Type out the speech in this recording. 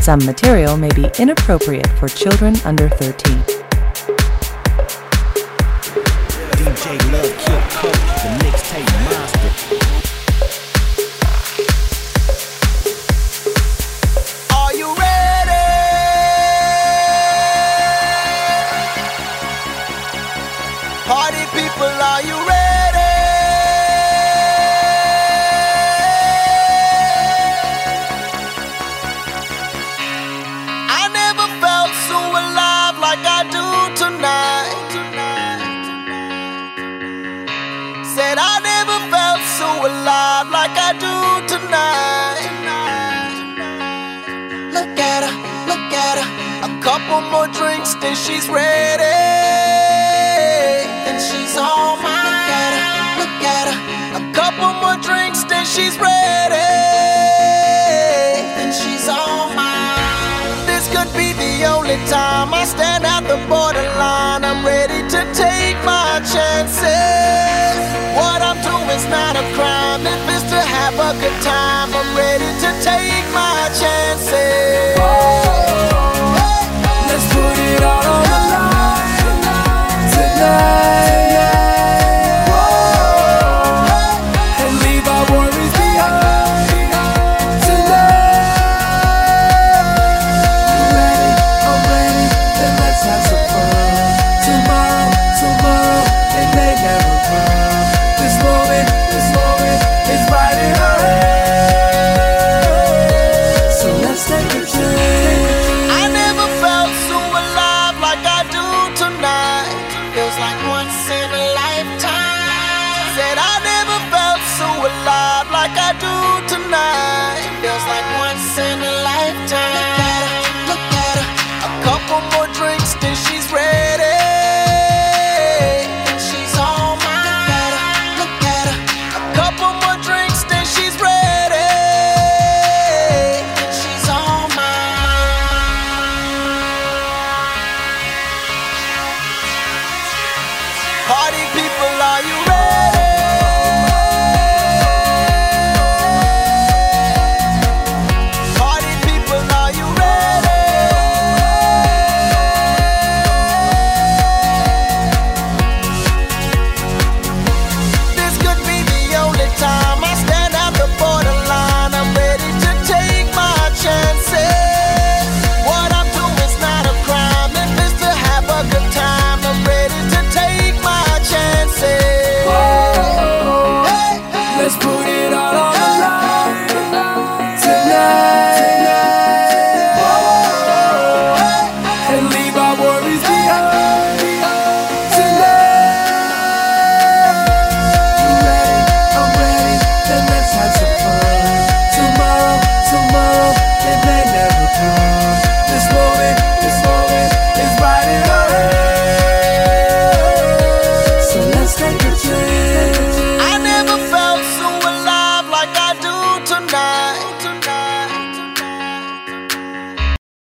Some material may be inappropriate for children under 13. DJ Love Kill Coach, the mixtape monster. Are you ready? Party people, are you ready? I never felt so alive like I do tonight. Said I never felt so alive like I do tonight. Look at her, a couple more drinks, then she's ready. Then she's all mine. Look at her, a couple more drinks, then she's ready. Then she's all mine. This could be the only time I stand at the borderline. I'm ready to take my chances. What I'm doing's not a crime. If it's to have a good time, I'm ready to take my chances.